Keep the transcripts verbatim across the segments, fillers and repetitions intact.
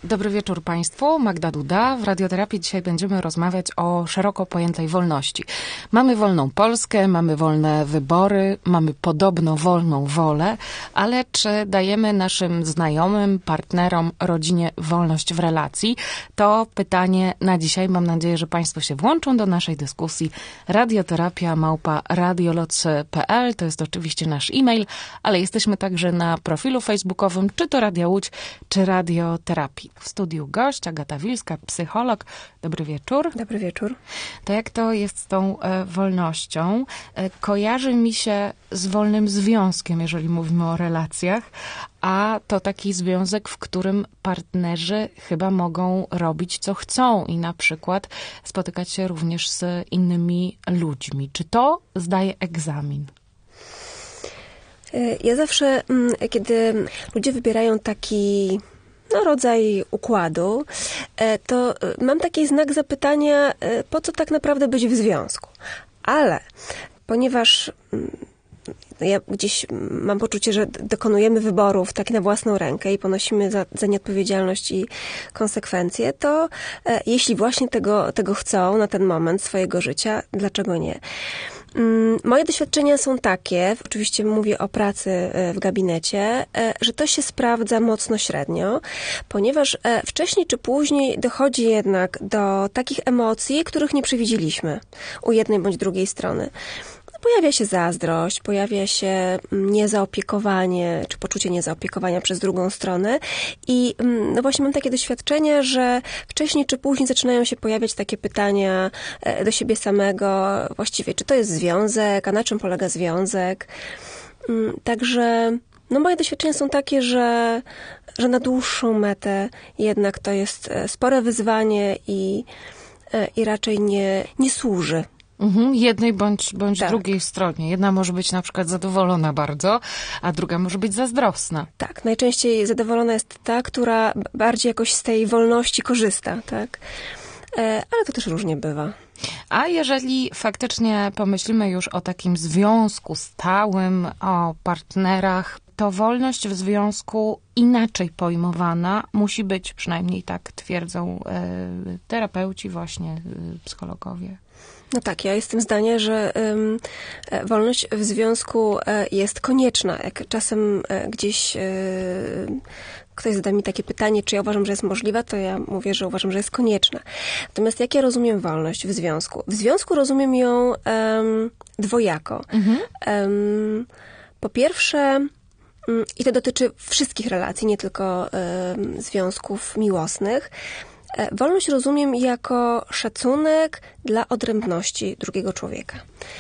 Dobry wieczór Państwu, Magda Duda. W Radioterapii dzisiaj będziemy rozmawiać o szeroko pojętej wolności. Mamy wolną Polskę, mamy wolne wybory, mamy podobno wolną wolę, ale czy dajemy naszym znajomym, partnerom, rodzinie wolność w relacji? To pytanie na dzisiaj. Mam nadzieję, że Państwo się włączą do naszej dyskusji. Radioterapia małpa radioloc kropka p l to jest oczywiście nasz e-mail, ale jesteśmy także na profilu facebookowym, czy to Radia Łódź, czy Radioterapii. W studiu gość Agata Wilska, psycholog. Dobry wieczór. Dobry wieczór. To jak to jest z tą e, wolnością? E, kojarzy mi się z wolnym związkiem, jeżeli mówimy o relacjach, a to taki związek, w którym partnerzy chyba mogą robić, co chcą i na przykład spotykać się również z innymi ludźmi. Czy to zdaje egzamin? Ja zawsze, kiedy ludzie wybierają taki no, rodzaj układu, to mam taki znak zapytania, po co tak naprawdę być w związku. Ale ponieważ ja gdzieś mam poczucie, że dokonujemy wyborów tak na własną rękę i ponosimy za, za nie odpowiedzialność i konsekwencje, to e, jeśli właśnie tego, tego chcą na ten moment swojego życia, dlaczego nie? Moje doświadczenia są takie, oczywiście mówię o pracy w gabinecie, że to się sprawdza mocno średnio, ponieważ wcześniej czy później dochodzi jednak do takich emocji, których nie przewidzieliśmy u jednej bądź drugiej strony. Pojawia się zazdrość, pojawia się niezaopiekowanie, czy poczucie niezaopiekowania przez drugą stronę i no właśnie mam takie doświadczenia, że wcześniej czy później zaczynają się pojawiać takie pytania do siebie samego, właściwie czy to jest związek, a na czym polega związek. Także no moje doświadczenia są takie, że, że na dłuższą metę jednak to jest spore wyzwanie i, i raczej nie, nie służy. Mhm, jednej bądź, bądź tak. drugiej stronie. Jedna może być na przykład zadowolona bardzo, a druga może być zazdrosna. Tak, najczęściej zadowolona jest ta, która bardziej jakoś z tej wolności korzysta, tak? Ale to też różnie bywa. A jeżeli faktycznie pomyślimy już o takim związku stałym, o partnerach, to wolność w związku inaczej pojmowana musi być, przynajmniej tak twierdzą y, terapeuci właśnie, y, psychologowie. No tak, ja jestem zdania, że um, wolność w związku jest konieczna. Jak czasem gdzieś um, ktoś zada mi takie pytanie, czy ja uważam, że jest możliwa, to ja mówię, że uważam, że jest konieczna. Natomiast jak ja rozumiem wolność w związku? W związku rozumiem ją um, dwojako. Mhm. Um, po pierwsze, um, i to dotyczy wszystkich relacji, nie tylko um, związków miłosnych, wolność rozumiem jako szacunek dla odrębności drugiego człowieka.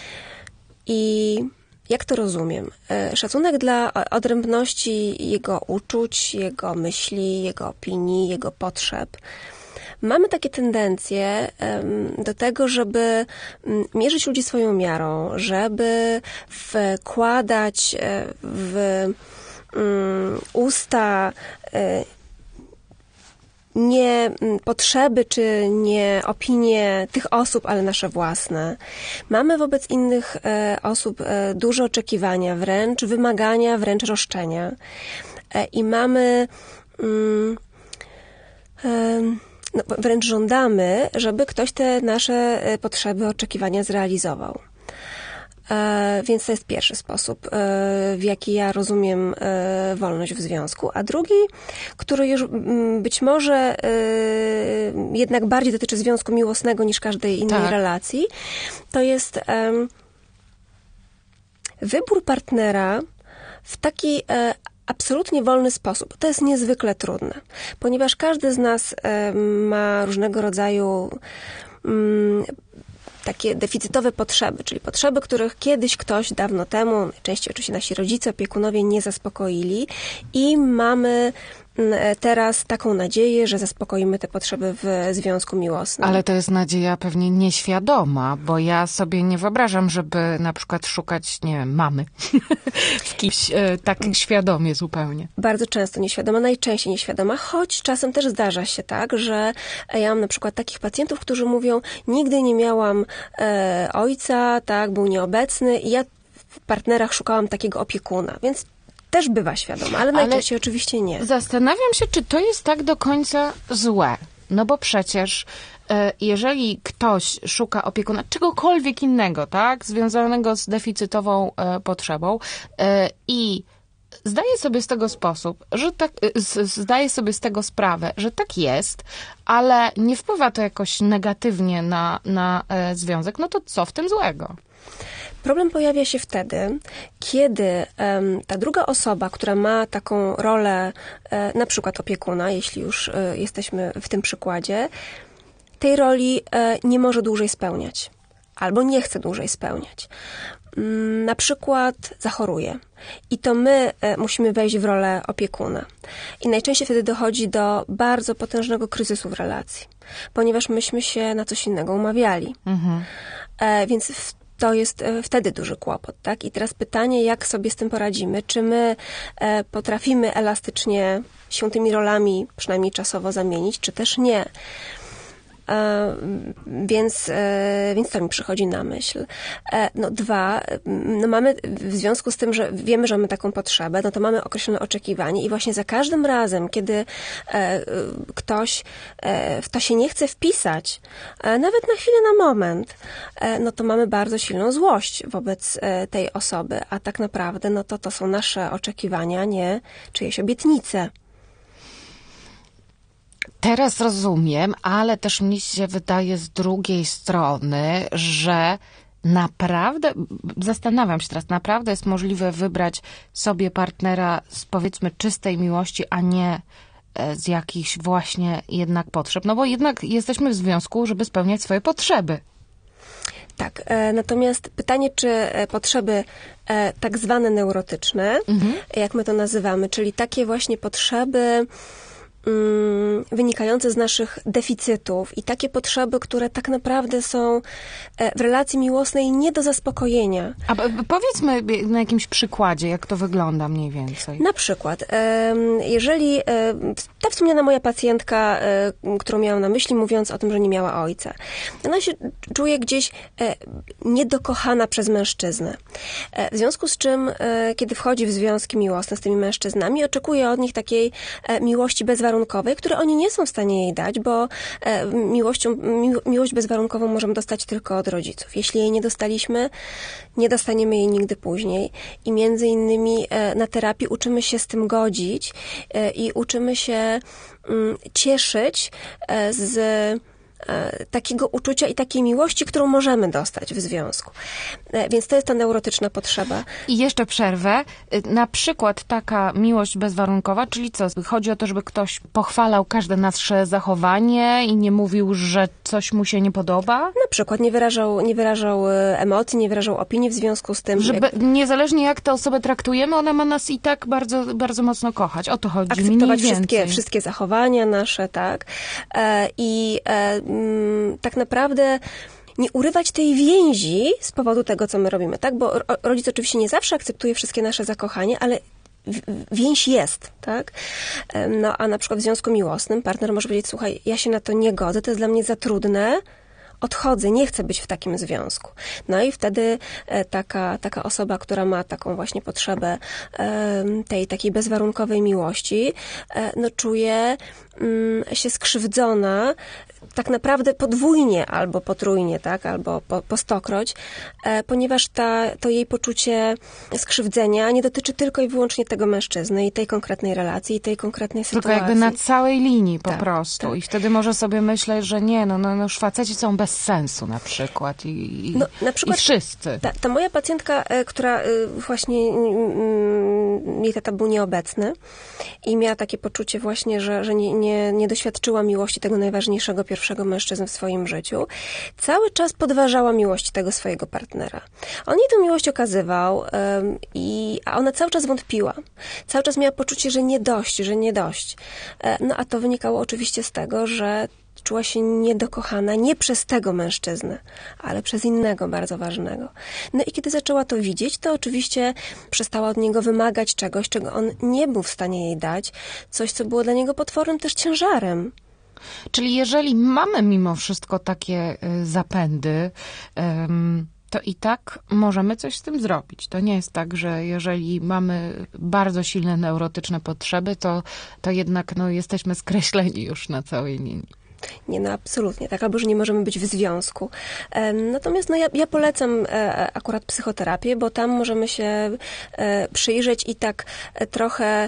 I jak to rozumiem? Szacunek dla odrębności jego uczuć, jego myśli, jego opinii, jego potrzeb. Mamy takie tendencje do tego, żeby mierzyć ludzi swoją miarą, żeby wkładać w usta nie potrzeby, czy nie opinie tych osób, ale nasze własne. Mamy wobec innych e, osób e, duże oczekiwania, wręcz wymagania, wręcz roszczenia. E, I mamy mm, e, no, wręcz żądamy, żeby ktoś te nasze potrzeby, oczekiwania zrealizował. Więc to jest pierwszy sposób, w jaki ja rozumiem wolność w związku. A drugi, który już być może jednak bardziej dotyczy związku miłosnego niż każdej innej tak. relacji, to jest wybór partnera w taki absolutnie wolny sposób. To jest niezwykle trudne, ponieważ każdy z nas ma różnego rodzaju takie deficytowe potrzeby, czyli potrzeby, których kiedyś ktoś dawno temu, najczęściej oczywiście nasi rodzice, opiekunowie nie zaspokoili i mamy teraz taką nadzieję, że zaspokoimy te potrzeby w związku miłosnym. Ale to jest nadzieja pewnie nieświadoma, bo ja sobie nie wyobrażam, żeby na przykład szukać, nie wiem, mamy w kimś tak świadomie zupełnie. Bardzo często nieświadoma, najczęściej nieświadoma, choć czasem też zdarza się tak, że ja mam na przykład takich pacjentów, którzy mówią, nigdy nie miałam e, ojca, tak, był nieobecny i ja w partnerach szukałam takiego opiekuna, więc też bywa świadoma, ale najczęściej ale oczywiście nie. Zastanawiam się, czy to jest tak do końca złe. No bo przecież jeżeli ktoś szuka opiekuna, czegokolwiek innego, tak, związanego z deficytową potrzebą i zdaje sobie z tego sposób, że tak, zdaje sobie z tego sprawę, że tak jest, ale nie wpływa to jakoś negatywnie na, na związek, no to co w tym złego? Problem pojawia się wtedy, kiedy um, ta druga osoba, która ma taką rolę, e, na przykład opiekuna, jeśli już e, jesteśmy w tym przykładzie, tej roli e, nie może dłużej spełniać. Albo nie chce dłużej spełniać. Mm, na przykład zachoruje. I to my e, musimy wejść w rolę opiekuna. I najczęściej wtedy dochodzi do bardzo potężnego kryzysu w relacji. Ponieważ myśmy się na coś innego umawiali. Mhm. E, więc w To jest wtedy duży kłopot, tak? I teraz pytanie, jak sobie z tym poradzimy? Czy my e, potrafimy elastycznie się tymi rolami, przynajmniej czasowo, zamienić, czy też nie? E, więc, e, więc to mi przychodzi na myśl. E, no dwa, no mamy w związku z tym, że wiemy, że mamy taką potrzebę, no to mamy określone oczekiwanie i właśnie za każdym razem, kiedy e, ktoś e, w to się nie chce wpisać, e, nawet na chwilę, na moment, e, no to mamy bardzo silną złość wobec e, tej osoby, a tak naprawdę no to to są nasze oczekiwania, nie czyjeś obietnice. Teraz rozumiem, ale też mi się wydaje z drugiej strony, że naprawdę, zastanawiam się teraz, naprawdę jest możliwe wybrać sobie partnera z, powiedzmy, czystej miłości, a nie z jakichś właśnie jednak potrzeb. No bo jednak jesteśmy w związku, żeby spełniać swoje potrzeby. Tak, e, natomiast pytanie, czy potrzeby e, tak zwane neurotyczne, mhm. jak my to nazywamy, czyli takie właśnie potrzeby wynikające z naszych deficytów i takie potrzeby, które tak naprawdę są w relacji miłosnej nie do zaspokojenia. A powiedzmy na jakimś przykładzie, jak to wygląda mniej więcej. Na przykład, jeżeli ta wspomniana moja pacjentka, którą miałam na myśli, mówiąc o tym, że nie miała ojca, ona się czuje gdzieś niedokochana przez mężczyznę. W związku z czym, kiedy wchodzi w związki miłosne z tymi mężczyznami, oczekuje od nich takiej miłości bezwarunkowej, które oni nie są w stanie jej dać, bo miłością, mi, miłość bezwarunkową możemy dostać tylko od rodziców. Jeśli jej nie dostaliśmy, nie dostaniemy jej nigdy później. I między innymi na terapii uczymy się z tym godzić i uczymy się cieszyć z takiego uczucia i takiej miłości, którą możemy dostać w związku. Więc to jest ta neurotyczna potrzeba. I jeszcze przerwę. Na przykład taka miłość bezwarunkowa, czyli co? Chodzi o to, żeby ktoś pochwalał każde nasze zachowanie i nie mówił, że coś mu się nie podoba? Na przykład nie wyrażał, nie wyrażał emocji, nie wyrażał opinii w związku z tym. Żeby jak... niezależnie jak tę osobę traktujemy, ona ma nas i tak bardzo, bardzo mocno kochać. O to chodzi. Akceptować wszystkie, wszystkie zachowania nasze, tak? I tak naprawdę nie urywać tej więzi z powodu tego, co my robimy, tak? Bo rodzic oczywiście nie zawsze akceptuje wszystkie nasze zakochanie, ale więź jest, tak? No, a na przykład w związku miłosnym partner może powiedzieć, słuchaj, ja się na to nie godzę, to jest dla mnie za trudne, odchodzę, nie chcę być w takim związku. No i wtedy taka, taka osoba, która ma taką właśnie potrzebę tej takiej bezwarunkowej miłości, no czuje się skrzywdzona tak naprawdę podwójnie albo potrójnie, tak, albo po, po stokroć, e, ponieważ ta, to jej poczucie skrzywdzenia nie dotyczy tylko i wyłącznie tego mężczyzny i tej konkretnej relacji, i tej konkretnej sytuacji. Tylko jakby na całej linii po tak, prostu. Tak. I wtedy może sobie myśleć, że nie, no, no, no już faceci są bez sensu na przykład i, i, no, na przykład i wszyscy. Ta, ta moja pacjentka, która właśnie jej tata był nieobecny i miała takie poczucie właśnie, że, że nie, nie, nie doświadczyła miłości tego najważniejszego pierwszego mężczyzny w swoim życiu, cały czas podważała miłość tego swojego partnera. On jej tę miłość okazywał, um, i, a ona cały czas wątpiła. Cały czas miała poczucie, że nie dość, że nie dość. E, no a to wynikało oczywiście z tego, że czuła się niedokochana nie przez tego mężczyznę, ale przez innego bardzo ważnego. No i kiedy zaczęła to widzieć, to oczywiście przestała od niego wymagać czegoś, czego on nie był w stanie jej dać, coś, co było dla niego potwornym też ciężarem. Czyli jeżeli mamy mimo wszystko takie zapędy, to i tak możemy coś z tym zrobić. To nie jest tak, że jeżeli mamy bardzo silne neurotyczne potrzeby, to, to jednak no, jesteśmy skreśleni już na całej linii. Nie, no absolutnie, tak, albo że nie możemy być w związku. Natomiast no, ja, ja polecam akurat psychoterapię, bo tam możemy się przyjrzeć i tak trochę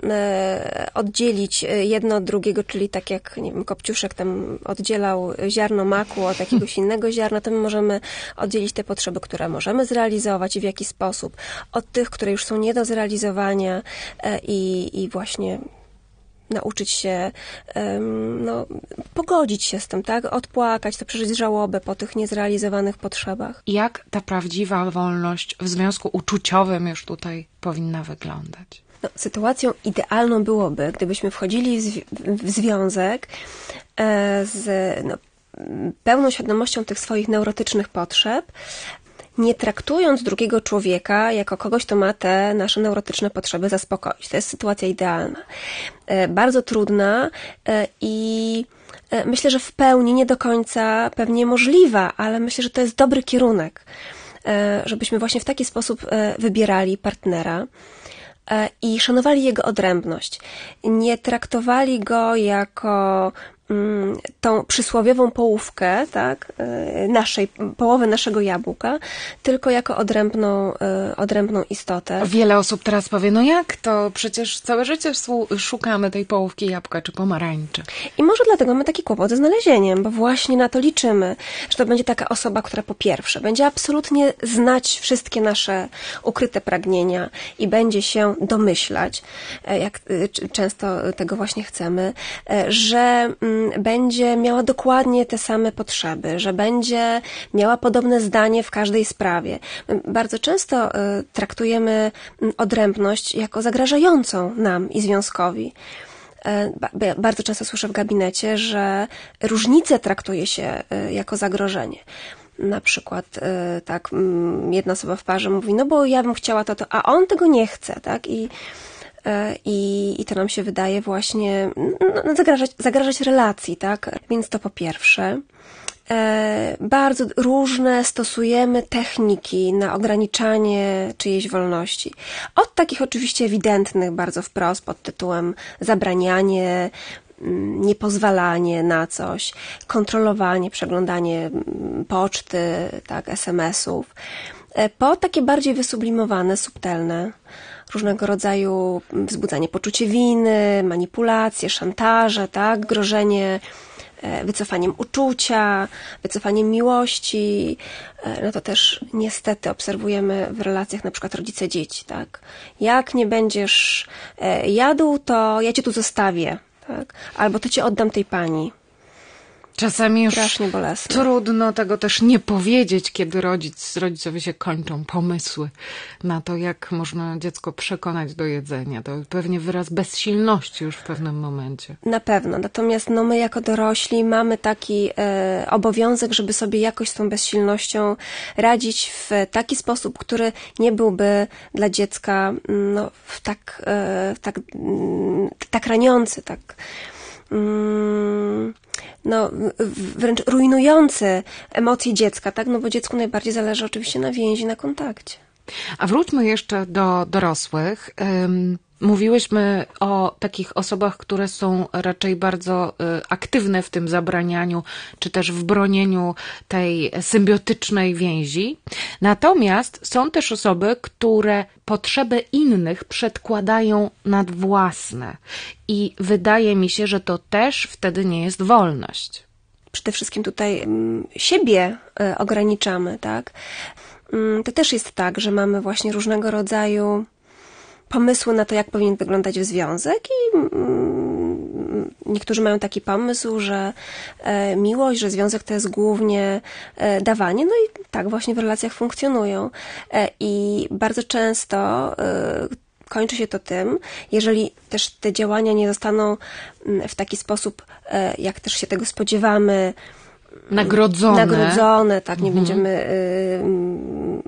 oddzielić jedno od drugiego, czyli tak jak, nie wiem, Kopciuszek tam oddzielał ziarno maku od jakiegoś innego ziarna, to my możemy oddzielić te potrzeby, które możemy zrealizować i w jaki sposób, od tych, które już są nie do zrealizowania i, i właśnie nauczyć się, no, pogodzić się z tym, tak? Odpłakać, to przeżyć żałobę po tych niezrealizowanych potrzebach. Jak ta prawdziwa wolność w związku uczuciowym już tutaj powinna wyglądać? No, sytuacją idealną byłoby, gdybyśmy wchodzili w, zwi- w związek e, z no, pełną świadomością tych swoich neurotycznych potrzeb, nie traktując drugiego człowieka jako kogoś, kto ma te nasze neurotyczne potrzeby zaspokoić. To jest sytuacja idealna. E, bardzo trudna e, i e, myślę, że w pełni nie do końca pewnie możliwa, ale myślę, że to jest dobry kierunek, e, żebyśmy właśnie w taki sposób e, wybierali partnera i szanowali jego odrębność. Nie traktowali go jako mm, tą przysłowiową połówkę, tak, naszej, połowę naszego jabłka, tylko jako odrębną, odrębną istotę. Wiele osób teraz powie, no jak to? Przecież całe życie szukamy tej połówki jabłka czy pomarańczy. I może dlatego mamy taki kłopot ze znalezieniem, bo właśnie na to liczymy, że to będzie taka osoba, która po pierwsze będzie absolutnie znać wszystkie nasze ukryte pragnienia i będzie się domyślać, jak często tego właśnie chcemy, że będzie miała dokładnie te same potrzeby, że będzie miała podobne zdanie w każdej sprawie. Bardzo często traktujemy odrębność jako zagrażającą nam i związkowi. Bardzo często słyszę w gabinecie, że różnice traktuje się jako zagrożenie. Na przykład tak, jedna osoba w parze mówi, no bo ja bym chciała to, to, a on tego nie chce, tak? I, i, i to nam się wydaje właśnie no, zagrażać, zagrażać relacji, tak? Więc to po pierwsze. Bardzo różne stosujemy techniki na ograniczanie czyjejś wolności. Od takich oczywiście ewidentnych, bardzo wprost, pod tytułem zabranianie, niepozwalanie na coś, kontrolowanie, przeglądanie poczty, tak, es em esów, po takie bardziej wysublimowane, subtelne, różnego rodzaju wzbudzanie poczucia winy, manipulacje, szantaże, tak, grożenie wycofaniem uczucia, wycofaniem miłości. No to też niestety obserwujemy w relacjach na przykład rodzice-dzieci, tak? Jak nie będziesz jadł, to ja cię tu zostawię, tak? Albo to cię oddam tej pani. Czasami już strasznie bolesne. Trudno tego też nie powiedzieć, kiedy rodzic, rodzicowi się kończą pomysły na to, jak można dziecko przekonać do jedzenia. To pewnie wyraz bezsilności już w pewnym momencie. Na pewno. Natomiast no, my jako dorośli mamy taki e, obowiązek, żeby sobie jakoś z tą bezsilnością radzić w taki sposób, który nie byłby dla dziecka no, w tak, e, tak, tak raniący, tak no, wręcz rujnujący emocje dziecka, tak? No bo dziecku najbardziej zależy oczywiście na więzi, na kontakcie. A wróćmy jeszcze do dorosłych. Um, mówiłyśmy o takich osobach, które są raczej bardzo y, aktywne w tym zabranianiu, czy też w bronieniu tej symbiotycznej więzi. Natomiast są też osoby, które potrzeby innych przedkładają nad własne. I wydaje mi się, że to też wtedy nie jest wolność. Przede wszystkim tutaj siebie ograniczamy, tak? To też jest tak, że mamy właśnie różnego rodzaju pomysły na to, jak powinien wyglądać związek i niektórzy mają taki pomysł, że miłość, że związek to jest głównie dawanie, no i tak właśnie w relacjach funkcjonują. I bardzo często kończy się to tym, jeżeli też te działania nie zostaną w taki sposób, jak też się tego spodziewamy, nagrodzone, nagrodzone tak, nie mhm. będziemy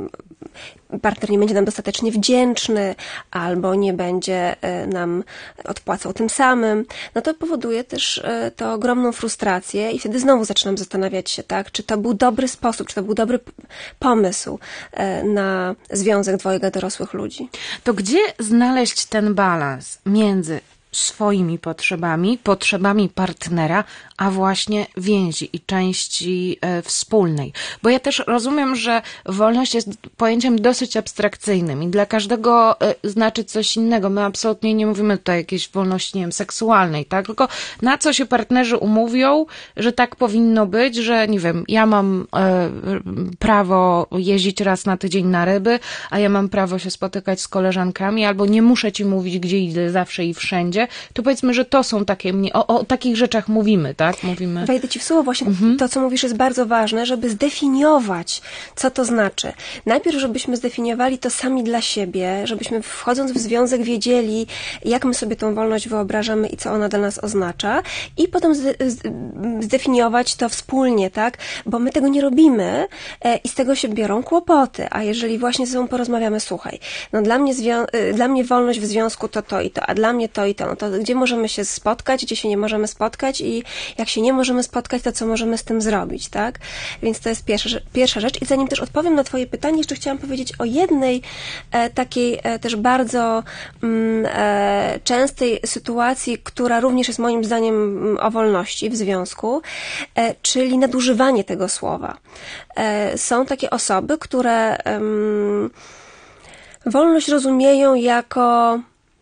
partner nie będzie nam dostatecznie wdzięczny, albo nie będzie nam odpłacał tym samym, no to powoduje też to ogromną frustrację i wtedy znowu zaczynam zastanawiać się, tak, czy to był dobry sposób, czy to był dobry pomysł na związek dwojga dorosłych ludzi. To gdzie znaleźć ten balans między swoimi potrzebami, potrzebami partnera, a właśnie więzi i części e, wspólnej. Bo ja też rozumiem, że wolność jest pojęciem dosyć abstrakcyjnym i dla każdego e, znaczy coś innego. My absolutnie nie mówimy tutaj o jakiejś wolności, nie wiem, seksualnej, tak? Tylko na co się partnerzy umówią, że tak powinno być, że nie wiem, ja mam e, prawo jeździć raz na tydzień na ryby, a ja mam prawo się spotykać z koleżankami, albo nie muszę ci mówić, gdzie idę zawsze i wszędzie. To powiedzmy, że to są takie, o, o takich rzeczach mówimy, tak? Mówimy. Wejdę ci w słowo, właśnie mhm. to, co mówisz, jest bardzo ważne, żeby zdefiniować, co to znaczy. Najpierw, żebyśmy zdefiniowali to sami dla siebie, żebyśmy wchodząc w związek wiedzieli, jak my sobie tą wolność wyobrażamy i co ona dla nas oznacza, i potem zdefiniować to wspólnie, tak? Bo my tego nie robimy i z tego się biorą kłopoty, a jeżeli właśnie ze sobą porozmawiamy, słuchaj, no dla mnie, zwią- dla mnie wolność w związku to to i to, a dla mnie to i to, no to gdzie możemy się spotkać, gdzie się nie możemy spotkać i jak się nie możemy spotkać, to co możemy z tym zrobić, tak? Więc to jest pierwsza, pierwsza rzecz. I zanim też odpowiem na twoje pytanie, jeszcze chciałam powiedzieć o jednej e, takiej e, też bardzo mm, e, częstej sytuacji, która również jest moim zdaniem m, o wolności w związku, e, czyli nadużywanie tego słowa. E, są takie osoby, które em, wolność rozumieją jako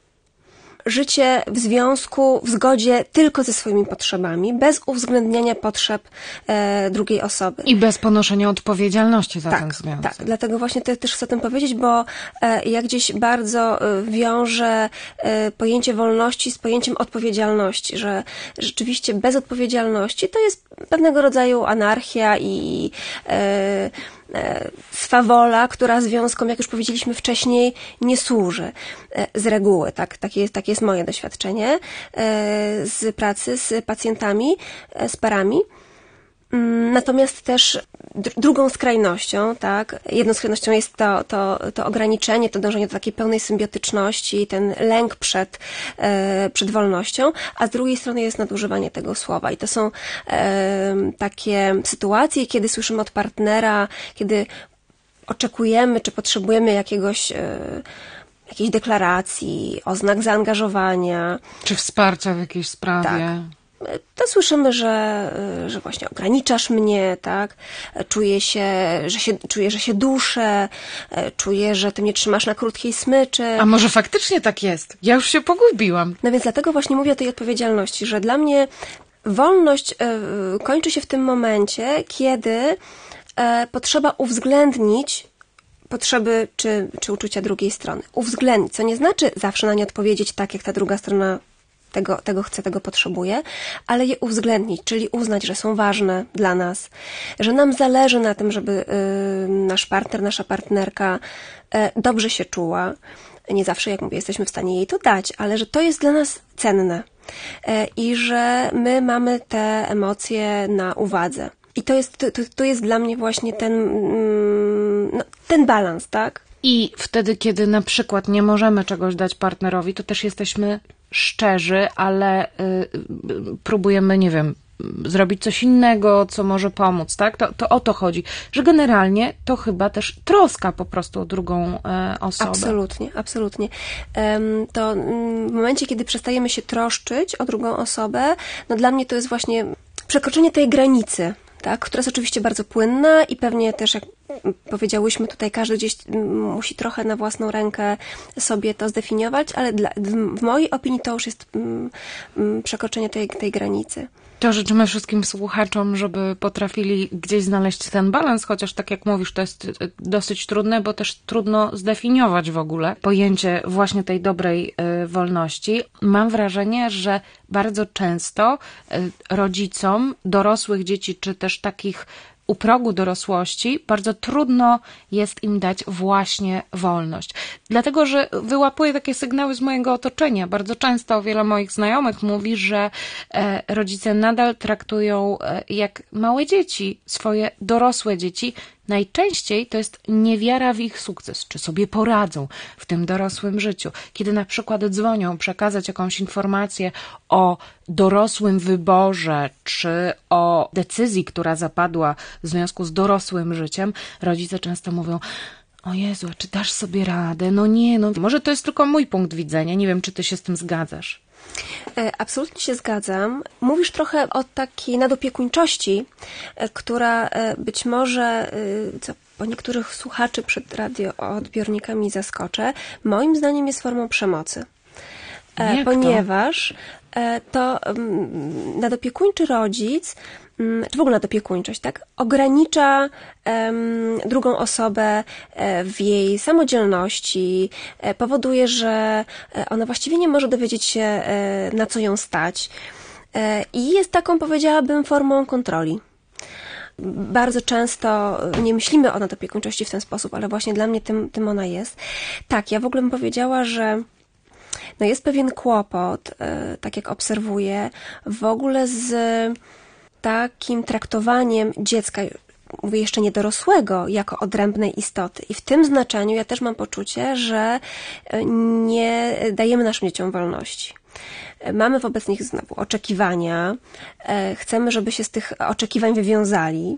życie w związku, w zgodzie tylko ze swoimi potrzebami, bez uwzględniania potrzeb e, drugiej osoby. I bez ponoszenia odpowiedzialności za tak, ten związek. Tak, dlatego właśnie te, też chcę o tym powiedzieć, bo e, ja gdzieś bardzo e, wiążę e, pojęcie wolności z pojęciem odpowiedzialności, że rzeczywiście bez odpowiedzialności to jest pewnego rodzaju anarchia i e, swawola, która związkom, jak już powiedzieliśmy wcześniej, nie służy. Z reguły, tak, takie jest, takie jest moje doświadczenie z pracy z pacjentami, z parami. Natomiast też drugą skrajnością, tak, jedną skrajnością jest to, to, to ograniczenie, to dążenie do takiej pełnej symbiotyczności, ten lęk przed, e, przed wolnością, a z drugiej strony jest nadużywanie tego słowa. I to są e, takie sytuacje, kiedy słyszymy od partnera, kiedy oczekujemy, czy potrzebujemy jakiegoś e, jakiejś deklaracji, oznak zaangażowania. Czy wsparcia w jakiejś sprawie. Tak. To słyszymy, że, że właśnie ograniczasz mnie, tak? Czuję się, że się, czuję, że się duszę, czuję, że ty mnie trzymasz na krótkiej smyczy. A może faktycznie tak jest? Ja już się pogubiłam. No więc dlatego właśnie mówię o tej odpowiedzialności, że dla mnie wolność kończy się w tym momencie, kiedy potrzeba uwzględnić potrzeby czy, czy uczucia drugiej strony. Uwzględnić, co nie znaczy zawsze na nie odpowiedzieć tak, jak ta druga strona Tego, tego chce, tego potrzebuje, ale je uwzględnić, czyli uznać, że są ważne dla nas, że nam zależy na tym, żeby y, nasz partner, nasza partnerka y, dobrze się czuła. Nie zawsze, jak mówię, jesteśmy w stanie jej to dać, ale że to jest dla nas cenne y, i że my mamy te emocje na uwadze. I to jest, to, to jest dla mnie właśnie ten, y, no, ten balans, tak? I wtedy, kiedy na przykład nie możemy czegoś dać partnerowi, to też jesteśmy szczerzy, ale y, próbujemy, nie wiem, zrobić coś innego, co może pomóc, tak? To, to o to chodzi, że generalnie to chyba też troska po prostu o drugą e, osobę. Absolutnie, absolutnie. Um, to w momencie, kiedy przestajemy się troszczyć o drugą osobę, no dla mnie to jest właśnie przekroczenie tej granicy, tak, która jest oczywiście bardzo płynna i pewnie też, jak powiedziałyśmy tutaj, każdy gdzieś musi trochę na własną rękę sobie to zdefiniować, ale dla, w mojej opinii to już jest mm, przekroczenie tej, tej granicy. To życzymy wszystkim słuchaczom, żeby potrafili gdzieś znaleźć ten balans, chociaż tak jak mówisz, to jest dosyć trudne, bo też trudno zdefiniować w ogóle pojęcie właśnie tej dobrej y, wolności. Mam wrażenie, że bardzo często y, rodzicom dorosłych dzieci, czy też takich u progu dorosłości bardzo trudno jest im dać właśnie wolność. Dlatego, że wyłapuję takie sygnały z mojego otoczenia. Bardzo często wiele moich znajomych mówi, że rodzice nadal traktują jak małe dzieci swoje dorosłe dzieci, Najczęściej to jest niewiara w ich sukces, czy sobie poradzą w tym dorosłym życiu. Kiedy na przykład dzwonią przekazać jakąś informację o dorosłym wyborze, czy o decyzji, która zapadła w związku z dorosłym życiem, rodzice często mówią: o Jezu, a czy dasz sobie radę? No nie, no może to jest tylko mój punkt widzenia, nie wiem, czy ty się z tym zgadzasz. Absolutnie się zgadzam. Mówisz trochę o takiej nadopiekuńczości, która być może, co po niektórych słuchaczy przed radioodbiornikami zaskoczę, moim zdaniem jest formą przemocy. Jak ponieważ to, to nadopiekuńczy rodzic, czy w ogóle nadopiekuńczość, tak, ogranicza um, drugą osobę w jej samodzielności, powoduje, że ona właściwie nie może dowiedzieć się, na co ją stać, i jest taką, powiedziałabym, formą kontroli. Bardzo często nie myślimy o nadopiekuńczości w ten sposób, ale właśnie dla mnie tym, tym ona jest. Tak, ja w ogóle bym powiedziała, że no jest pewien kłopot, tak jak obserwuję, w ogóle z takim traktowaniem dziecka, mówię jeszcze niedorosłego, jako odrębnej istoty. I w tym znaczeniu ja też mam poczucie, że nie dajemy naszym dzieciom wolności. Mamy wobec nich znowu oczekiwania, chcemy, żeby się z tych oczekiwań wywiązali.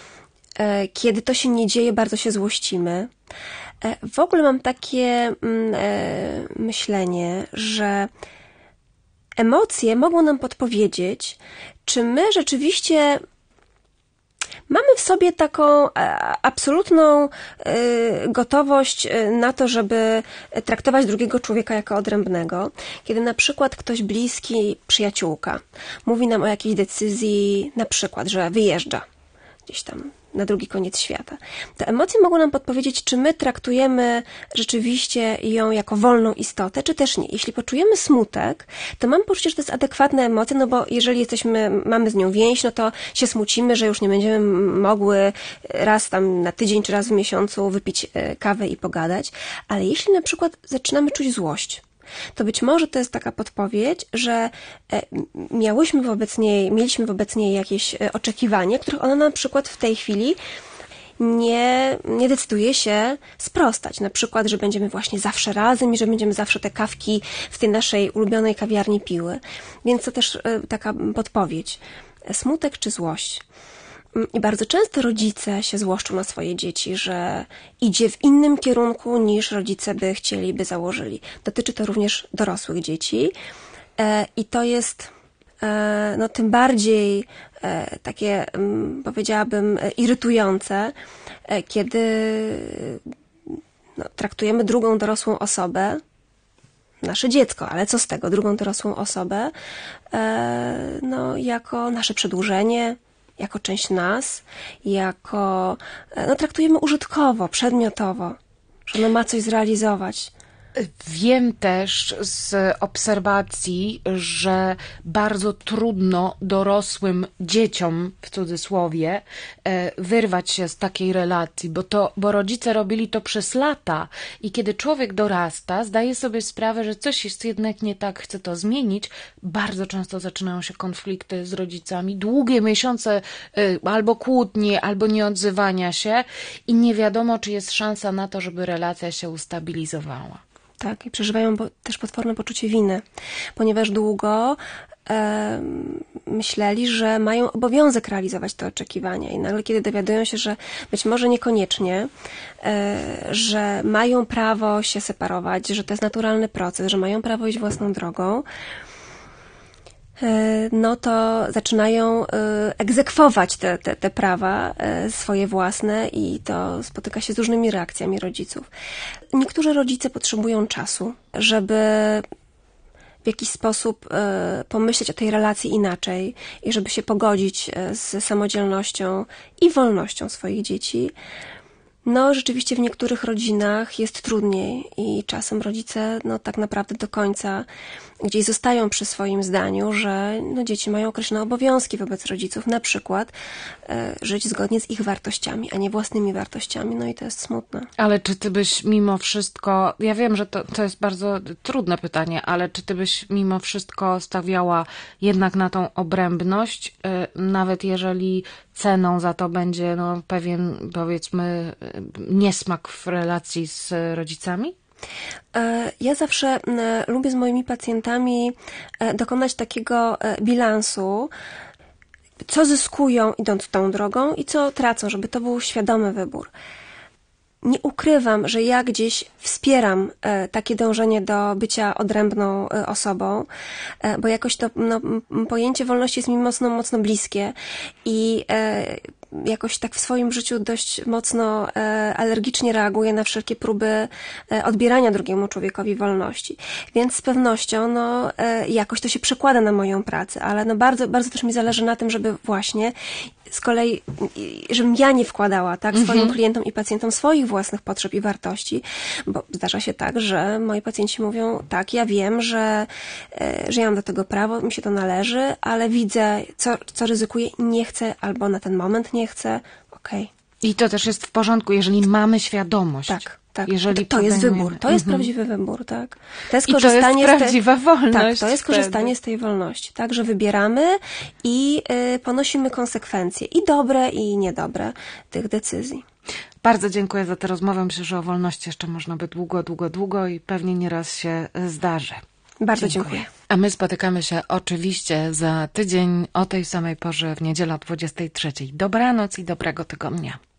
Kiedy to się nie dzieje, bardzo się złościmy. W ogóle mam takie myślenie, że emocje mogą nam podpowiedzieć, czy my rzeczywiście mamy w sobie taką absolutną gotowość na to, żeby traktować drugiego człowieka jako odrębnego. Kiedy na przykład ktoś bliski, przyjaciółka, mówi nam o jakiejś decyzji, na przykład, że wyjeżdża gdzieś tam na drugi koniec świata. Te emocje mogą nam podpowiedzieć, czy my traktujemy rzeczywiście ją jako wolną istotę, czy też nie. Jeśli poczujemy smutek, to mam poczucie, że to jest adekwatna emocja, no bo jeżeli jesteśmy, mamy z nią więź, no to się smucimy, że już nie będziemy mogły raz tam na tydzień, czy raz w miesiącu wypić kawę i pogadać. Ale jeśli na przykład zaczynamy czuć złość, to być może to jest taka podpowiedź, że miałyśmy wobec niej, mieliśmy wobec niej jakieś oczekiwania, których ona na przykład w tej chwili nie, nie decyduje się sprostać. Na przykład, że będziemy właśnie zawsze razem i że będziemy zawsze te kawki w tej naszej ulubionej kawiarni piły. Więc to też taka podpowiedź. Smutek czy złość? I bardzo często rodzice się złoszczą na swoje dzieci, że idzie w innym kierunku niż rodzice by chcieli, by założyli. Dotyczy to również dorosłych dzieci i to jest no, tym bardziej takie, powiedziałabym, irytujące, kiedy no, traktujemy drugą dorosłą osobę, nasze dziecko, ale co z tego, drugą dorosłą osobę, no, jako nasze przedłużenie, jako część nas, jako, no traktujemy użytkowo, przedmiotowo, że ono ma coś zrealizować. Wiem też z obserwacji, że bardzo trudno dorosłym dzieciom, w cudzysłowie, wyrwać się z takiej relacji, bo, to, bo rodzice robili to przez lata i kiedy człowiek dorasta, zdaje sobie sprawę, że coś jest jednak nie tak, chce to zmienić, bardzo często zaczynają się konflikty z rodzicami, długie miesiące albo kłótnie, albo nieodzywania się i nie wiadomo, czy jest szansa na to, żeby relacja się ustabilizowała. Tak, i przeżywają też potworne poczucie winy, ponieważ długo e, myśleli, że mają obowiązek realizować te oczekiwania i nagle, kiedy dowiadują się, że być może niekoniecznie, e, że mają prawo się separować, że to jest naturalny proces, że mają prawo iść własną drogą, no to zaczynają egzekwować te, te, te prawa swoje własne i to spotyka się z różnymi reakcjami rodziców. Niektórzy rodzice potrzebują czasu, żeby w jakiś sposób pomyśleć o tej relacji inaczej i żeby się pogodzić z samodzielnością i wolnością swoich dzieci. No, rzeczywiście w niektórych rodzinach jest trudniej i czasem rodzice no tak naprawdę do końca gdzieś zostają przy swoim zdaniu, że no, dzieci mają określone obowiązki wobec rodziców, na przykład e, żyć zgodnie z ich wartościami, a nie własnymi wartościami, no i to jest smutne. Ale czy ty byś mimo wszystko, ja wiem, że to, to jest bardzo trudne pytanie, ale czy ty byś mimo wszystko stawiała jednak na tą obrębność, y, nawet jeżeli ceną za to będzie no, pewien, powiedzmy, niesmak w relacji z rodzicami? Ja zawsze lubię z moimi pacjentami dokonać takiego bilansu, co zyskują idąc tą drogą i co tracą, żeby to był świadomy wybór. Nie ukrywam, że ja gdzieś wspieram e, takie dążenie do bycia odrębną e, osobą, e, bo jakoś to no, pojęcie wolności jest mi mocno, mocno bliskie i e, jakoś tak w swoim życiu dość mocno e, alergicznie reaguję na wszelkie próby e, odbierania drugiemu człowiekowi wolności. Więc z pewnością no, e, jakoś to się przekłada na moją pracę, ale no bardzo, bardzo też mi zależy na tym, żeby właśnie z kolei, żebym ja nie wkładała tak, swoim mhm. klientom i pacjentom swoich własnych potrzeb i wartości, bo zdarza się tak, że moi pacjenci mówią, tak, ja wiem, że, że ja mam do tego prawo, mi się to należy, ale widzę, co, co ryzykuję i nie chcę, albo na ten moment nie chcę, okej. Okay. I to też jest w porządku, jeżeli mamy świadomość. Tak. Tak, jeżeli to, to jest wybór, to jest mm-hmm. prawdziwy wybór, tak. To jest korzystanie I to jest prawdziwa z te... wolność. Tak, to jest korzystanie wtedy. z tej wolności, tak, że wybieramy i y, ponosimy konsekwencje, i dobre, i niedobre tych decyzji. Bardzo dziękuję za tę rozmowę. Myślę, że o wolności jeszcze można by długo, długo, długo i pewnie nieraz się zdarzy. Bardzo dziękuję. dziękuję. A my spotykamy się oczywiście za tydzień o tej samej porze w niedzielę o dwudziestej trzeciej. Dobranoc i dobrego tygodnia.